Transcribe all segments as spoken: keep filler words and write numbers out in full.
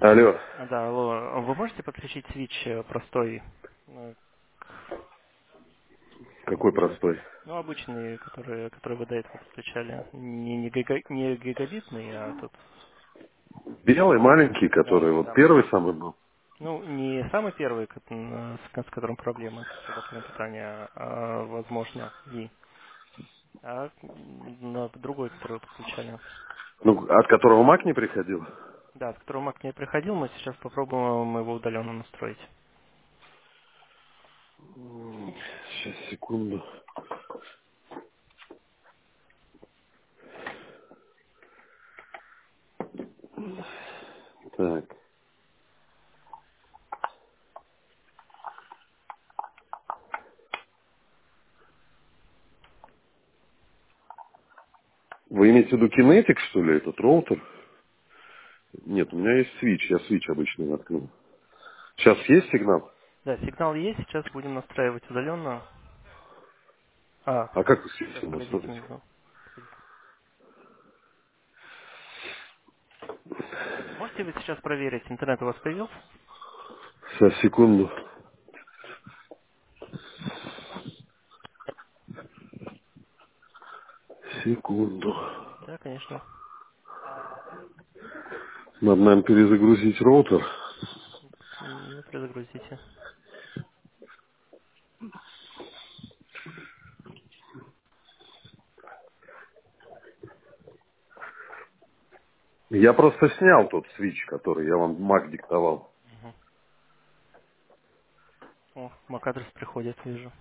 Алло, А, Да, алло. Вы можете подключить свич э, простой, э, какой не- простой? ну, обычный, который, который вы до этого подключали. Не, не, гига- не гигабитный, а тот, Белый, маленький, да, который вот самый. первый самый был. Ну, не самый первый, ко- м, с, ко- с которым проблемы с адаптивным питанием, а, возможно, и, а м, на другой, который вы подключали. Ну, от которого Мак не приходил? Да, от которого Mac не приходил, мы сейчас попробуем его удаленно настроить. Сейчас, секунду. Так, вы имеете в виду кинетик, что ли, этот роутер? Нет, у меня есть свич, я свич обычный воткнул. Сейчас есть сигнал? Да, сигнал есть, сейчас будем настраивать удаленно. А, А как вы сейчас, свич погодите настроите? минуту. Погодите. Можете вы сейчас проверить, интернет у вас появился? Сейчас, секунду. Секунду. Да, конечно. Надо, наверное, перезагрузить роутер. М, Ну, перезагрузите. Я просто снял тот свич, который я вам Мак диктовал. Мгм. О, MAC-адрес приходит, вижу.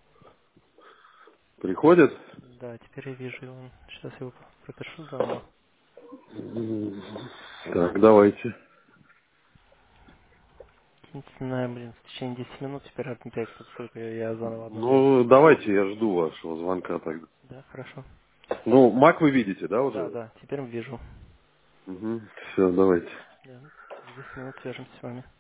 Приходит? Да, теперь я вижу его. Сейчас я его пропишу заново. М, Так, давайте. Не знаю, блин, в течение десяти минут теперь опять тут только я заново обновляю. Ну, давайте, я жду вашего звонка тогда. Да, хорошо. Ну, Мак вы видите, да, Да, уже? да, теперь вижу. Угу. Все, давайте. Да, через десять минут свяжемся с вами.